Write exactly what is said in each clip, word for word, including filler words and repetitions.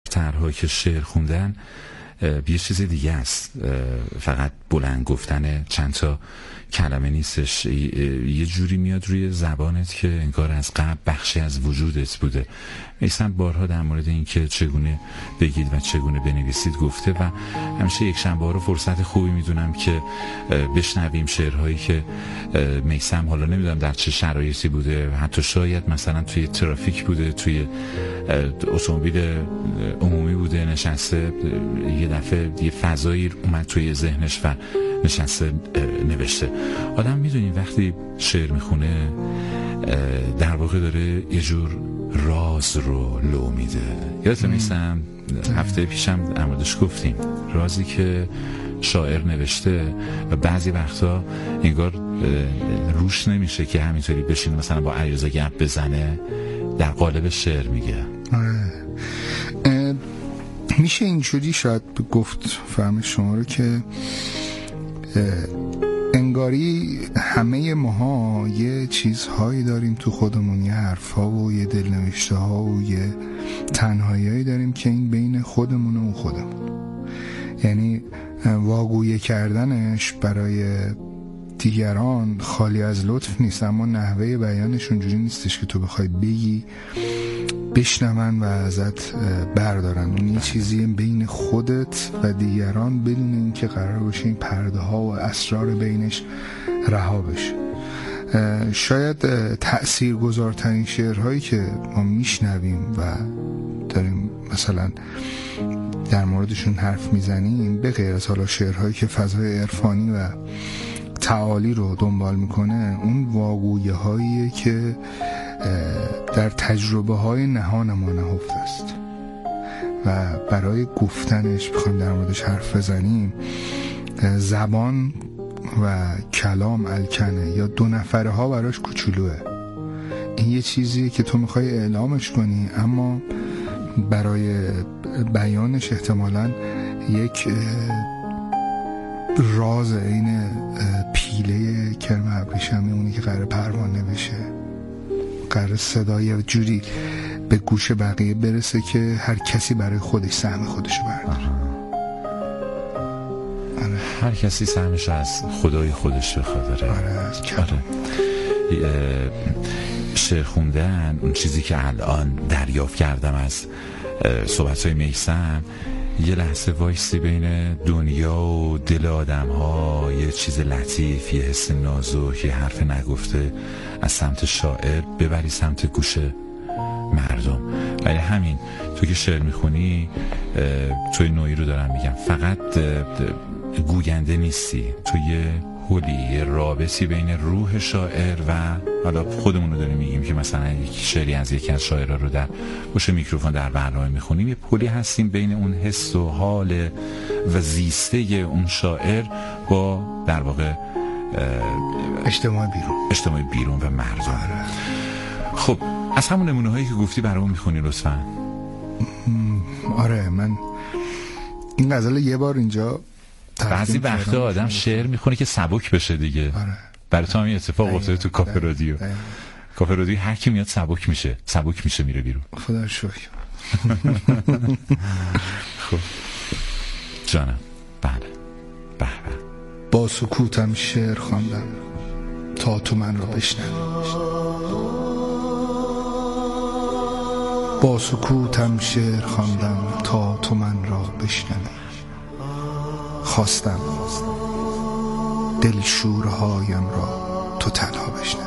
طرح‌هایی که شعر خوندن یه چیز دیگه است، فقط بلند گفتن چند تا کلمه نیستش، یه جوری میاد روی زبانت که انگار از قبل بخشی از وجودت بوده. میسم بارها در مورد این که چگونه بگید و چگونه بنویسید گفته و همیشه یک شنبه ها رو فرصت خوبی میدونم که بشنویم شعرهایی که میسم حالا نمیدونم در چه شرایطی بوده، حتی شاید مثلا توی ترافیک بوده، توی اتومبیل عمومی بوده نشسته، یه دفعه یه فضایی اومد توی ذهنش و نشسته نوشته. آدم میدونی وقتی شعر میخونه در واقع داره یه جور راز رو لو میده. یادت میستم هفته پیشم در موردش گفتیم، رازی که شاعر نوشته و بعضی وقتا انگار روش نمیشه که همینطوری بشین مثلا با عریضه گپ بزنه، در قالب شعر میگه. میشه اینجوری شاید گفت فهم شما رو که انگاری همه ماها یه چیزهایی داریم تو خودمون، یه حرفا و یه دلنوشته ها و یه تنهایی‌هایی داریم که این بین خودمون و خودمون، یعنی واگویه کردنش برای دیگران خالی از لطف نیست، اما نحوه بیانش اونجوری نیستش که تو بخوای بگی بشنون و ازت بردارن. اون یه چیزی بین خودت و دیگران بدون اینکه قرار باشه این پرده ها و اسرار بینش رها بشه. شاید تأثیر گذارترین شعرهایی که ما میشنویم و داریم مثلا در موردشون حرف میزنیم، به غیر از حالا شعرهایی که فضای عرفانی و تعالی رو دنبال میکنه، اون واگویه هاییه که در تجربه های نهان ما نهفته است و برای گفتنش بخوایم در موردش حرف بزنیم زبان و کلام الکنه یا دو نفره ها براش کوچولوه. این یه چیزیه که تو میخوای اعلامش کنی اما برای بیانش احتمالاً یک راز این پیله کرم ابریشمی، اونی که قرار پروانه بشه، قرار صدای جوری به گوش بقیه برسه که هر کسی برای خودش سهم خودشو برداره. هر کسی سهمش از خدای خودش بخواد. داره. آره از آره. شعر خوندن، اون چیزی که الان دریافت کردم از صحبت‌های میثم، یه لحظه وایسی بین دنیا و دل آدم ها، یه چیز لطیف، یه حس نازک، یه حرف نگفته از سمت شاعر ببری سمت گوش مردم. ولی همین تو که شعر میخونی، توی نوعی رو دارم میگم، فقط گوینده نیستی، تو یه هولی، یه رابطی بین روح شاعر و حالا خودمون رو داریم میگیم که مثلا یک شعری از یکی از شاعرها رو در پشت میکروفون در برنامه میخونیم، یه پلی هستیم بین اون حس و حال و زیسته اون شاعر با در واقع اجتماع بیرون اجتماع بیرون و مردم. خب از همون نمونه هایی که گفتی برامون میخونی لطفا. آره، من این غزل یه بار اینجا بعضی وقتا آدم شعر میخونه که سبک بشه دیگه. آره. برای تو همین اتفاق افتاده تو کافه رادیو. کافه رادیو هر کی میاد سبک میشه، سبک میشه میره بیرون. خدا شکر. خب جانم. بله به به. با سکوتم شعر خواندم تا تو من را بشنوی، با سکوتم شعر خواندم تا تو من را بشنوی، خواستم دل شورهایم را تو تنها بشنوی،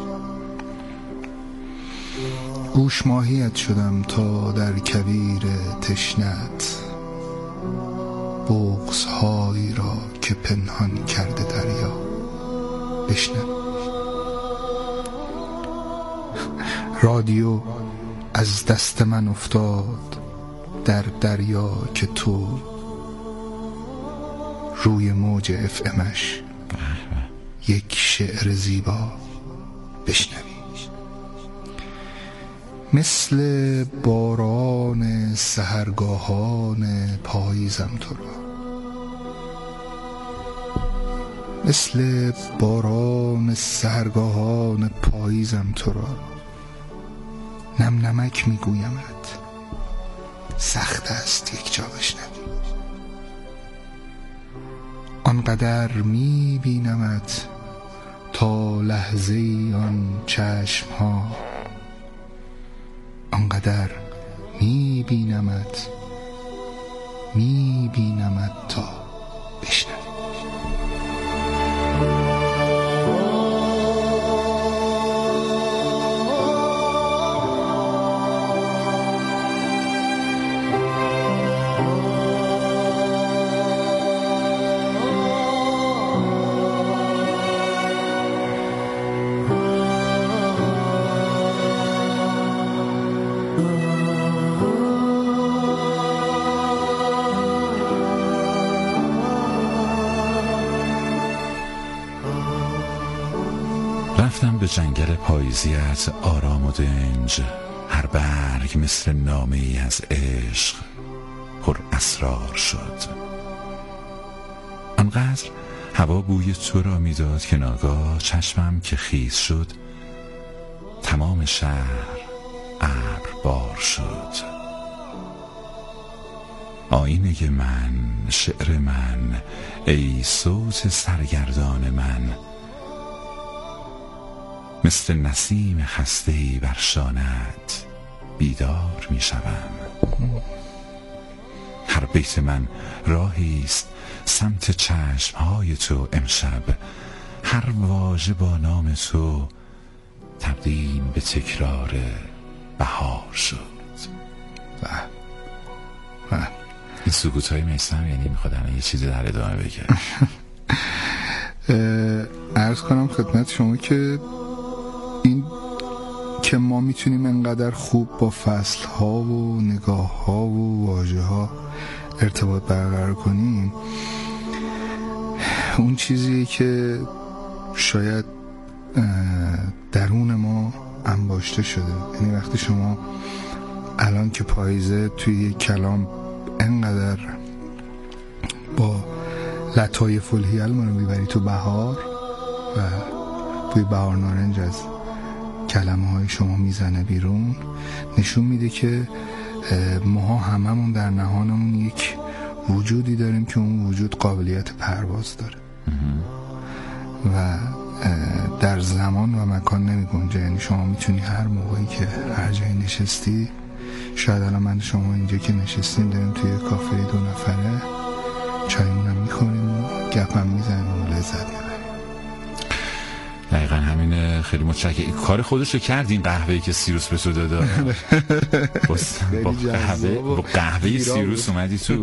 گوش ماهیت شدم تا در کویر تشنت، بغض‌هایی را که پنهان کرده دریا بشنوی. رادیو از دست من افتاد در دریا که تو روی موج اف امش یک شعر زیبا بشنوی. مثل باران سحرگاهان پاییزم تو را، مثل باران سحرگاهان پاییزم تو را، نم نمک میگویمت سخت است یک جا بشنوی. آنقدر می بینمت تا لحظه ای آن چشم ها، آنقدر می بینمت می بینمت تا بشنوی. رفتم به جنگل پاییزیت آرام و دنج، هر برگ مثل نامه ای از عشق پر اسرار شد. آنقدر هوا بوی تو را میداد که ناگاه چشمم که خیس شد، تمام شهر ابر بار شد. آینه من، شعر من، ای صوت سرگردان من، مثل نسیم خسته‌ای بر شانه‌ات بیدار می شوم. هر بیت من راهی است سمت چشمهای تو امشب، هر واژه با نام تو تبدیل به تکرار بهار شد. و و این سکوت های میسم یعنی میخواد الان یه چیزی در ادامه بگه. عرض کنم خدمت شما که این که ما میتونیم انقدر خوب با فصل ها و نگاه ها و واژه ها ارتباط برقرار کنیم، اون چیزیه که شاید درون ما انباشته شده. یعنی وقتی شما الان که پاییزه توی یک کلام انقدر با لطایف الحیل منو میبری تو بهار و توی بهار نارنج از کلمه های شما میزنه بیرون، نشون میده که ماها هممون در نهانمون یک وجودی داریم که اون وجود قابلیت پرواز داره و در زمان و مکان نمی گنجه. یعنی شما میتونی هر موقعی که هر جایی نشستی، شاید الان من شما اینجا که نشستیم داریم توی کافه دو نفره چایمونم میخوریم و گپم میزنیم و لذت میبریم. دقیقا همینه. خیلی متشکرم. کار خودش رو کرد این قهوه‌ای که سیروس به تو داده. با قهوه با قهوه سیروس اومدی تو.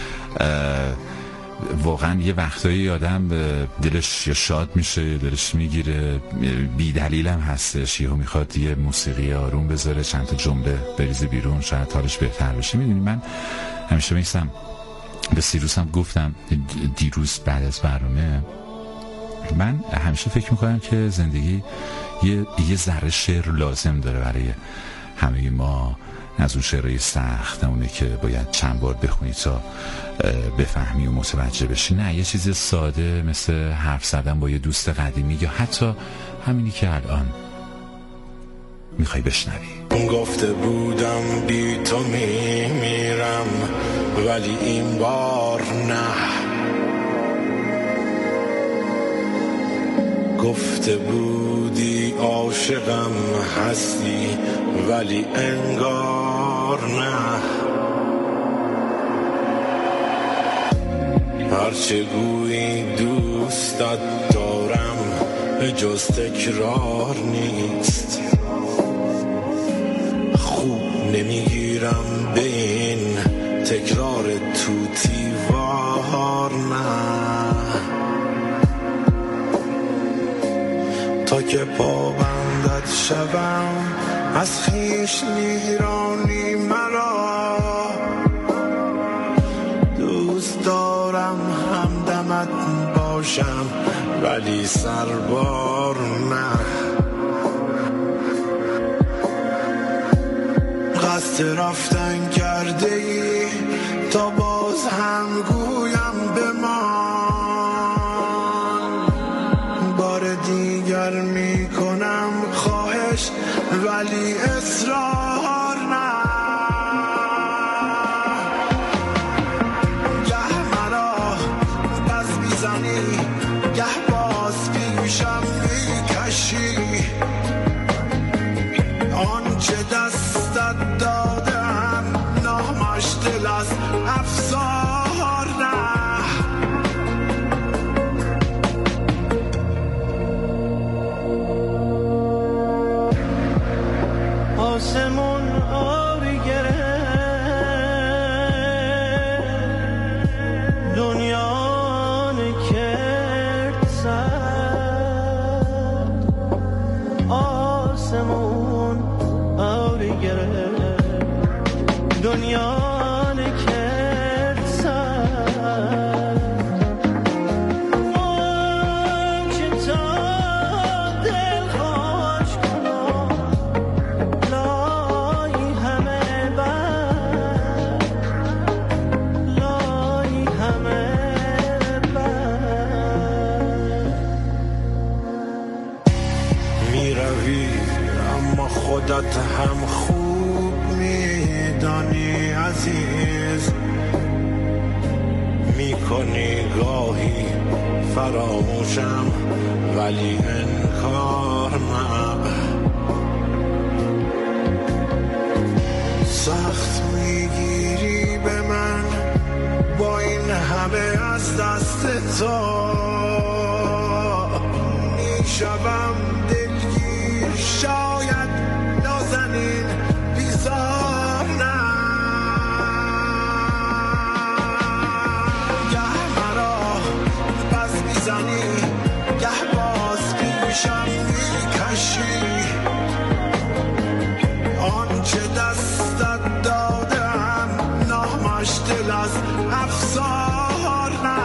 واقعا یه وقتایی آدم دلش یا شاد میشه، دلش میگیره، بی دلیل هم هستش، یهو میخواد یه موسیقی آروم بذاره، چند تا جمله بریزه بیرون، شاید حالش بهتر بشه. میدونی من همیشه میگم، به سیروس هم گفتم دیروز بعد از برنامه، من همیشه فکر میکنم که زندگی یه یه ذره شعر لازم داره برای همه ما. از اون شعرهای سخت، اونه که باید چند بار بخونی تا بفهمی و متوجه بشی. نه، یه چیز ساده مثل حرف زدن با یه دوست قدیمی، یا حتی همینی که الان میخوای بشنوی. گفته بودم بی تو میمیرم، ولی این بار نه. گفته بودی عاشقم هستی، ولی انگار نه. هرچه گویی دوستت دارم، به جز تکرار نیست. خوب نمیگیرم به این تکرار توتیوار نه. تا که پابندت شوم از خویش نیرانی مرا. دوست دارم همدمت باشم، ولی سربار نه. قصد رفتن کرده ای تا باز هم گویم بمان. بار دیگر می کنم خواهش، ولی اصرار نه. دل از افسار نه. آسمون آری گره دنیا نکرد سر. آسمون آری گره دنیا نکرد سر. من که تا دل خوش کنم لای همه بر لای همه بر. می روی اما خودت هم خوب میدانی عزیز، میکنی گاهی فراموشم ولی انکار مبر. سخت میگیری به من با این همه از دست تو، میشوم دلگیر شاید نازنین بیزار نه. گه مرا بز میزنی گه باز پیشم میکشی، آنچه دستت دادم نامش دل از افسار نه.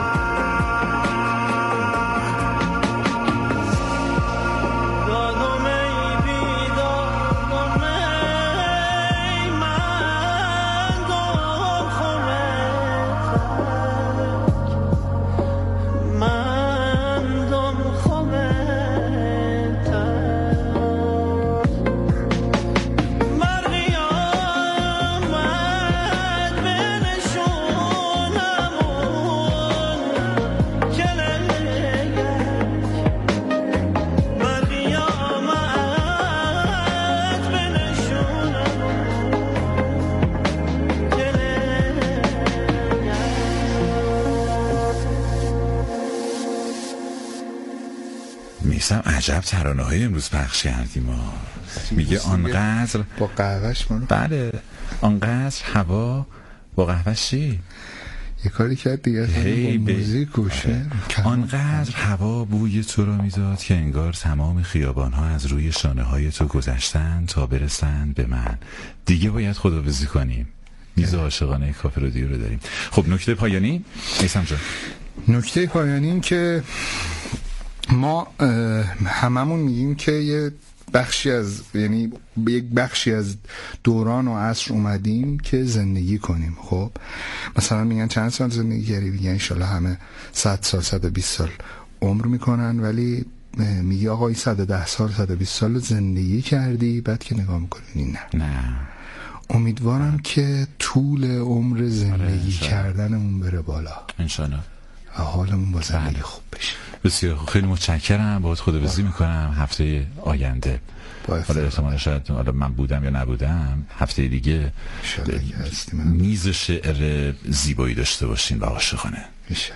میسم عجب ترانه های امروز پخش کردیم ما. میگه آنقدر با قهوهش منو بله آنقدر هوا با قهوهش چی؟ یه کاری کرد دیگه هی با موزیک گوشه. آنقدر هوا بوی تو را میداد که انگار تمام خیابان ها از روی شانه های تو گذشتن تا برسن به من. دیگه باید خداحافظی کنیم. میز عاشقانه کافه رادیو رو داریم. خب نکته پایانی میسم جان. نکته پایانی این که ما هممون میگیم که یه بخشی از یعنی یک بخشی از دوران و عصر اومدیم که زندگی کنیم. خب مثلا میگن چند سال زندگی کردی، میگن انشالله همه صد سال صد و بیست سال عمر میکنن، ولی میگه آقا این صد و ده سال صد و بیست سال زندگی کردی، بعد که نگاه میکنی نه نه. امیدوارم که طول عمر زندگی کردنمون بره بالا انشالله و حالمون با زندگی خوب بشه. بسیار خوب، خیلی متشکرم. باهات خداحافظی میکنم. هفته آینده حالا احتمالا شاید حالا من بودم یا نبودم هفته دیگه میز شعر زیبایی داشته باشین و عاشقانه میشه.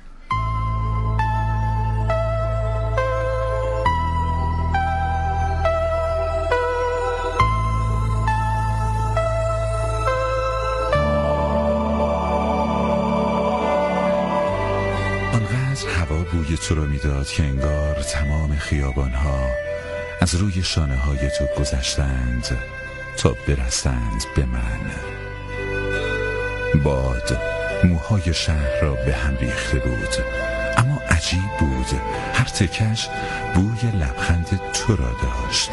هوا بوی تو رو میداد که انگار تمام خیابانها از روی شانه های تو گذشتند تا برسند به من. باد موهای شهر را به هم ریخته بود، اما عجیب بود، هر تکش بوی لبخند تو را داشت.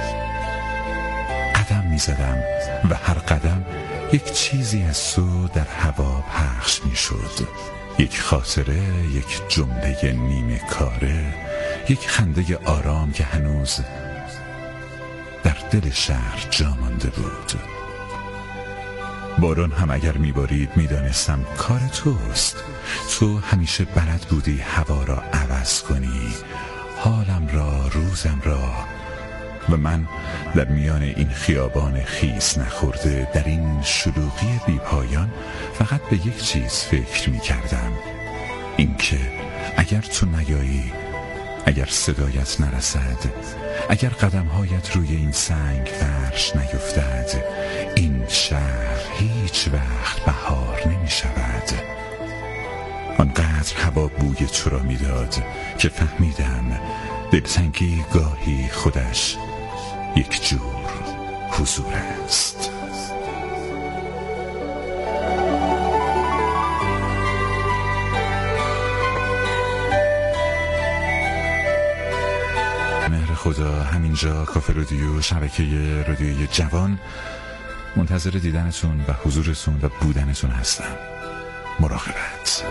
قدم میزدم و هر قدم یک چیزی از تو در هوا پخش میشد. یک خاطره، یک جمله نیمه کاره، یک خنده آرام که هنوز در دل شهر جا مانده بود. باران هم اگر میبارید میدانستم کار توست. تو همیشه بلد بودی هوا را عوض کنی، حالم را، روزم را و من در میان این خیابان خیس نخورده، در این شلوغی بی پایان، فقط به یک چیز فکر می کردم، اینکه اگر تو نیایی، اگر صدایت نرسد، اگر قدمهایت روی این سنگ فرش نیفتد، این شهر هیچ وقت بهار نمی شود. آنقدر هوا بوی تو را می داد که فهمیدم دلتنگی گاهی خودش یک جور حضور است. مهر خدا، همینجا کافه رادیو، شبکه رادیوی جوان، منتظر دیدنتون و حضورتون و بودنتون هستم. مراقبت.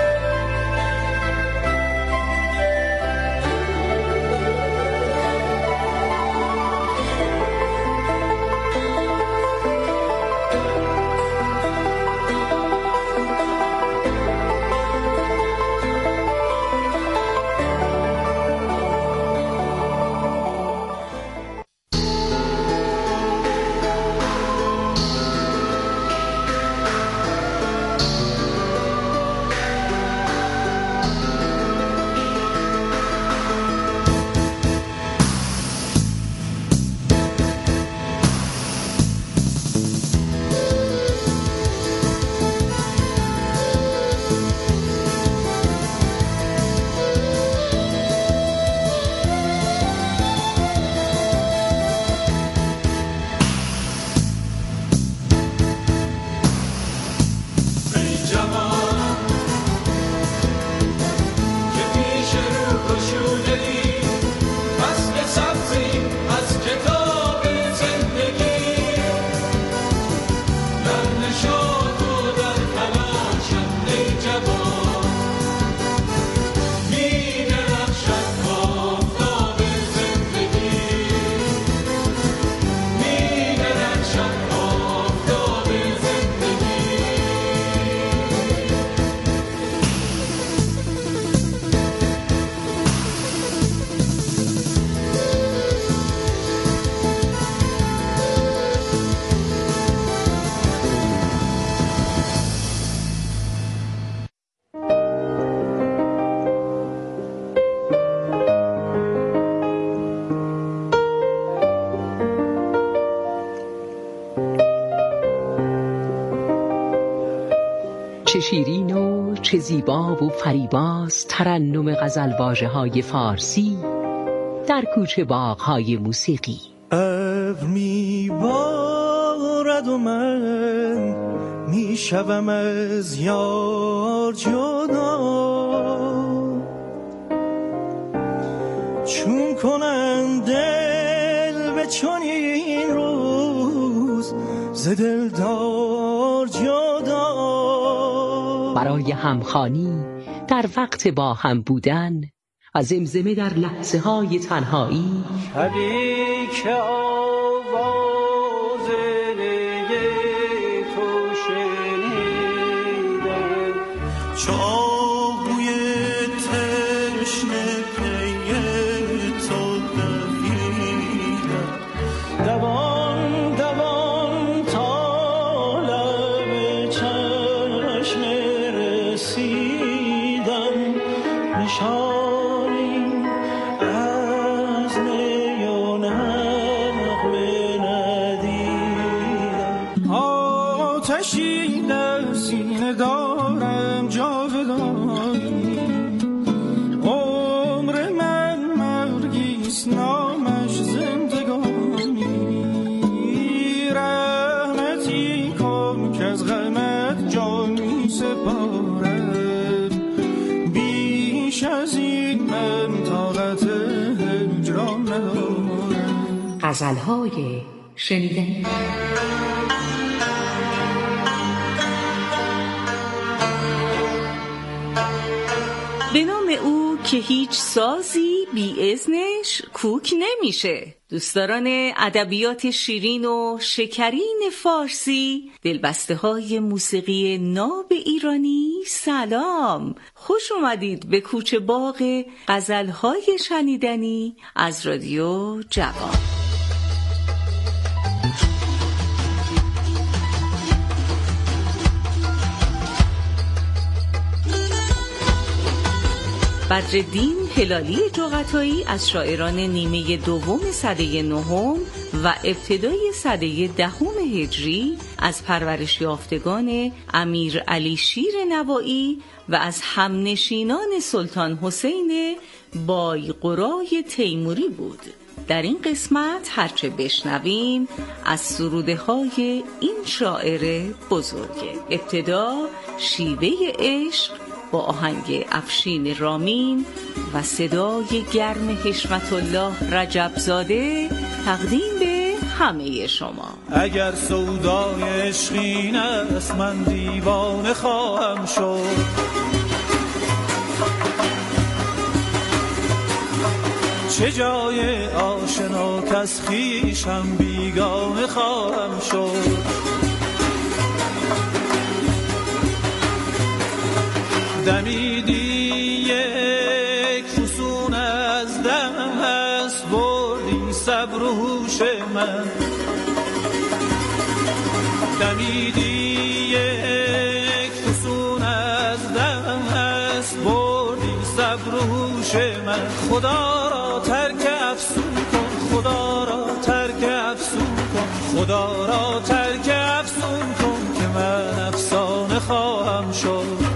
چه شیرین و چه زیبا و فریباست ترنم غزلواژه های فارسی در کوچه باغ‌های موسیقی. ابر میبارد و من میشوم از یار جدا، چون کنم دل به چنین روز ز دلدار جدا. برای همخوانی در وقت با هم بودن و زمزمه در لحظه های تنهایی، شبی که آواز نی تو شنیدم، چو آهوی تشنه پی تو دویدم، دوان دوان تا لب چشم رسیدم، نشانی از نی و نغمه ندیدم. آتشی در سینه دارم جاودانی، عمر من مرگیست نامش زندگانی، رحمتی کن که از غمت جان می سپارم، بیش از این من طاقت هجران ندارم. غزل‌های شنیدنی. به نام او که هیچ سازی بی اذنش کوک نمیشه. دوستداران ادبیات شیرین و شکرین فارسی، دلبسته های موسیقی ناب ایرانی، سلام، خوش اومدید به کوچه باغ غزل‌های شنیدنی از رادیو جوان. بدرالدین هلالی جغتایی از شاعران نیمه دوم سده نهم و ابتدای سده دهم هجری از پرورش یافتگان امیر علی شیر نوایی و از همنشینان سلطان حسین بایقرای تیموری بود. در این قسمت هرچه بشنویم از سروده های این شاعر بزرگه. ابتدا شیوه عشق با آهنگ افشین رامین و صدای گرم حشمت الله رجبزاده تقدیم به همه شما. اگر سودای عشقین است من دیوانه خواهم شد، چه جای آشنا کس خویشم بیگانه خواهم شد. دمیدی یک فسون از دست بردی صبر و هوش من، دمیدی یک فسون از دست بردی صبر و هوش من. خدا را ترک افسون کن، خدا را ترک افسون کن، خدا را ترک افسون کن که من افسانه خواهم شد.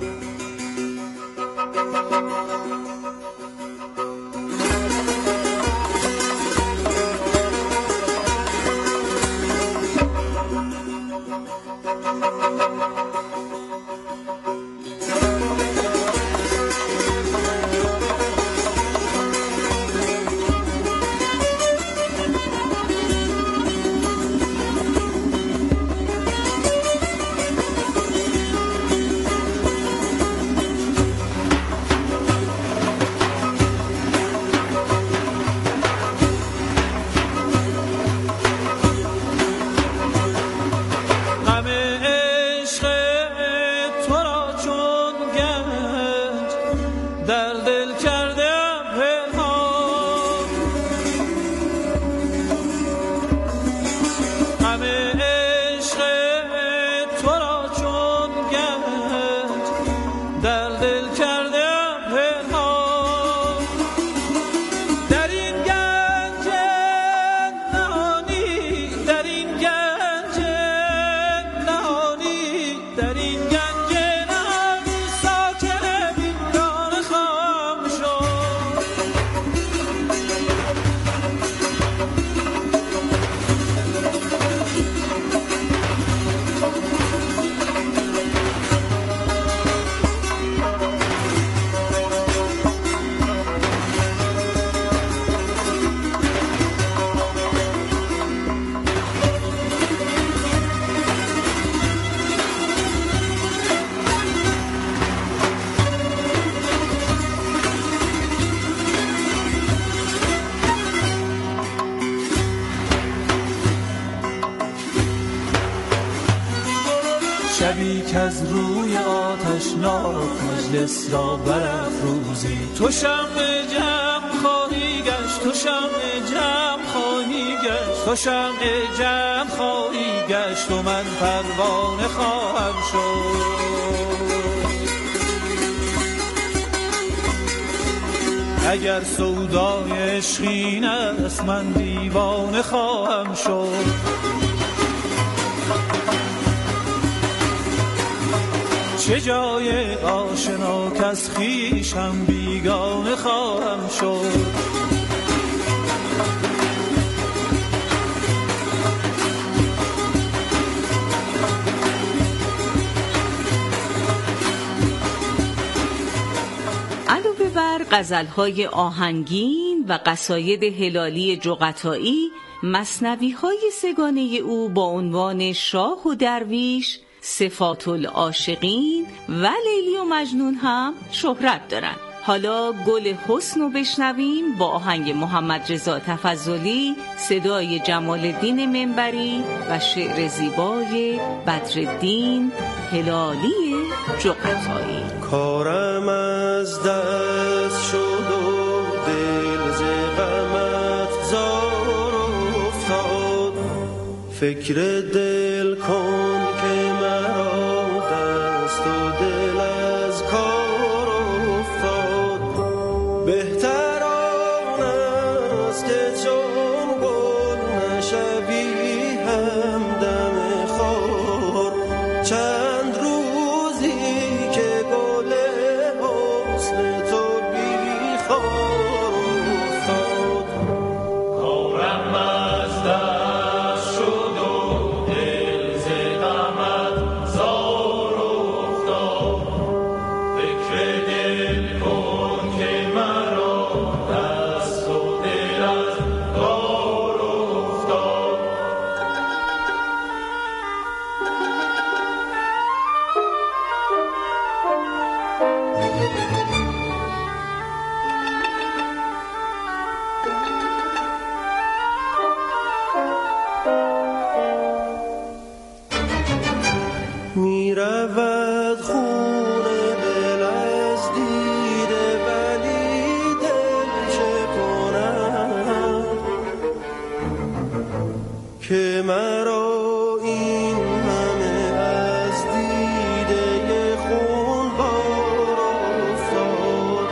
شبی که از روی آتشناک مجلس را برافروزی، تو شمع جمع خواهی گشت، تو شمع جمع خواهی گشت، تو شمع جمع خواهی گشت و من پروانه خواهم شد. اگر سودای عشقین است من دیوانه خواهم شد، چه جای آشنا کس خویشم بیگانه خواهم شد. علاوه بر غزل‌های آهنگین و قصاید هلالی جغتایی، مثنوی‌های سگانه او با عنوان شاه و درویش، صفات العاشقین و لیلی و مجنون هم شهرت دارند. حالا گل حسن رو بشنویم با آهنگ محمد رضا تفضلی، صدای جمال الدین منبری و شعر زیبای بدرالدین هلالی جغتایی. کارم از دست شد و دل ز غمت زار افتاد، فکر دل کن که مرا دست و دل از کار افتاد. رود خون دل از دیده ولی دل چه کنم که مرا این همه از دیده خون بار افتاد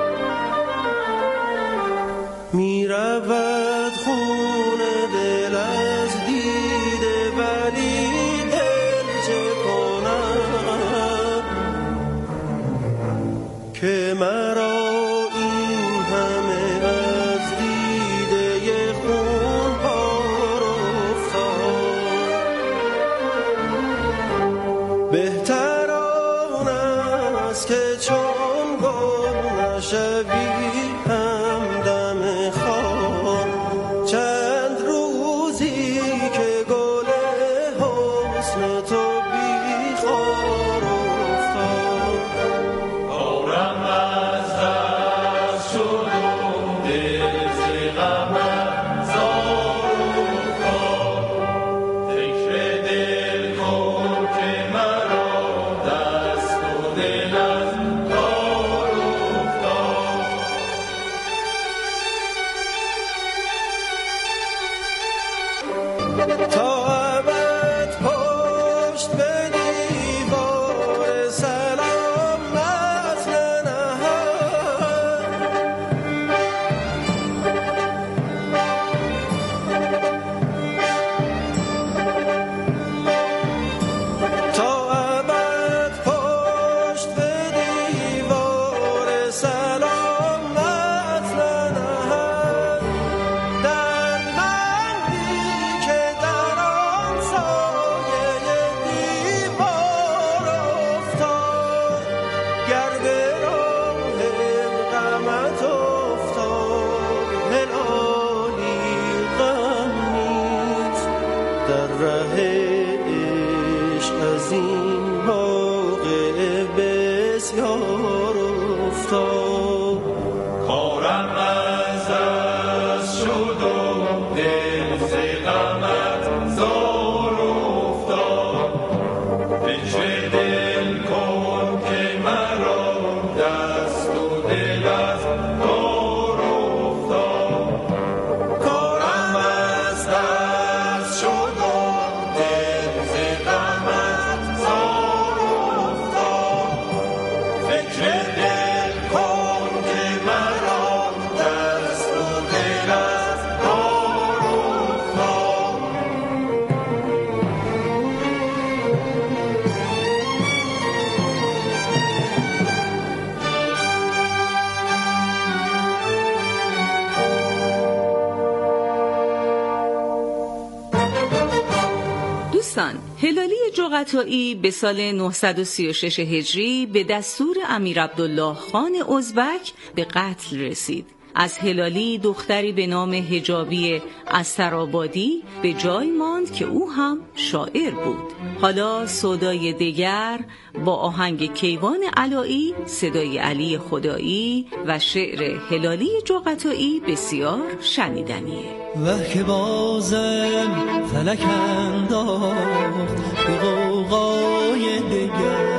می رود خون دل از دیده ولی دل چه کنم که مرا این همه از دیده خون بار افتاد بهتر آن است که چون گل نشوی همدم خار چند روزی که گل حسن تو بی خار افتاد عمرم از دست شد و دل ز غمت زار افتاد فکر دل کن که مرا دست و دل از کار افتاد تا ابد پشت به دیوار سلامت ننهم تا ابد پشت به دیوار سلامت ننهم در بندی که در آن سایه دیوار افتاد گر به راه غمت افتاد هلالی غم نیست در ره عشق از این واقعه بسیار افتاد کارم از دست شد و دل ز غمت زار افتاد فکر دل کن که مرا دست و دل از کار افتاد کارم از دست شد و دل ز غمت زار افتاد فکر دل کن که مرا دست و دل از کار افتاد دوستان، هلالی جغتایی به سال نهصد و سی و شش هجری به دستور امیر عبدالله خان ازبک به قتل رسید. از هلالی دختری به نام حجابی استرآبادی به جای ماند که او هم شاعر بود. حالا سودای دیگر با آهنگ کیوان علایی، صدای علی خدایی و شعر هلالی جغتایی بسیار شنیدنیه. وه که بازم فلک انداخت به غوغای دگر